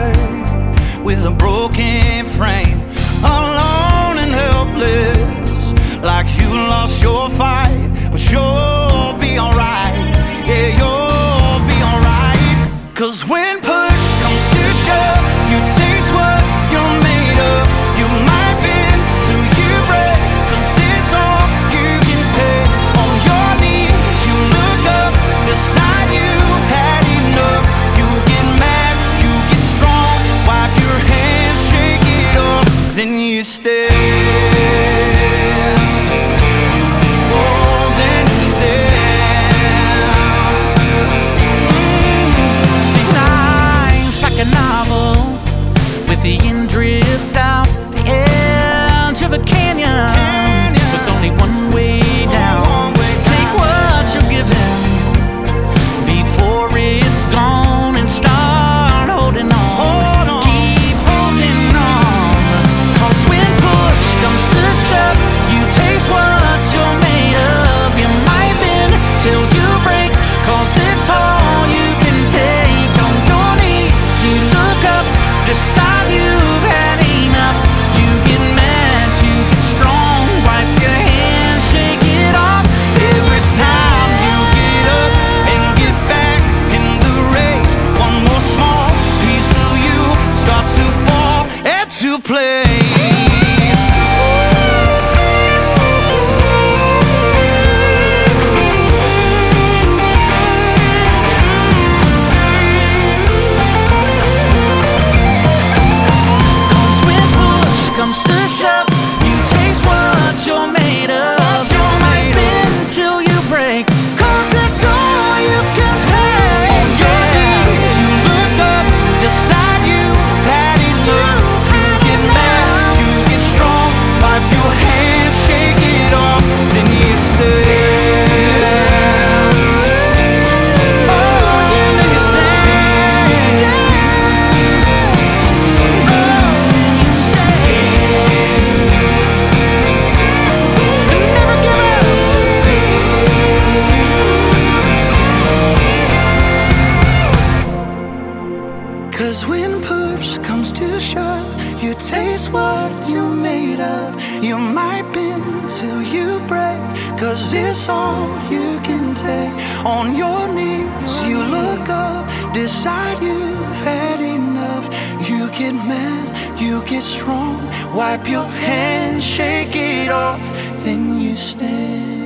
heart with a broken frame, alone and helpless, like you lost your fight. But you'll be alright, yeah, you'll be alright. 'Cause when push comes to shove, you taste what you're made of. You might bend till you break, 'cause it's all you can take. On your knees, you look up, decide you've had enough. You get mad, you get strong, wipe your hands, shake it off, then you stay. A novel with the end dripped out the edge of a canyon, with only one way down. Take what you're given before it's gone and start holding on. Keep holding on, 'cause when push comes to shove, you taste what you're made of. You might bend till you break, 'cause it's all you can take. You look up, decide you've had enough. You get mad, you get strong, wipe your hands, shake it off. Every time you get up and get back in the race, one more small piece of you starts to fall into place. Comes to shove, you taste what you're made of. You might bend till you break, 'cause it's all you can take. On your knees, you look up, decide you've had enough. You get mad, you get strong, wipe your hands, shake it off, then you stay. When push comes to shove, you taste what you're made of. You might bend till you break, 'cause it's all you can take. On your knees, you look up, decide you've had enough. You get mad, you get strong, wipe your hands, shake it off, then you stay.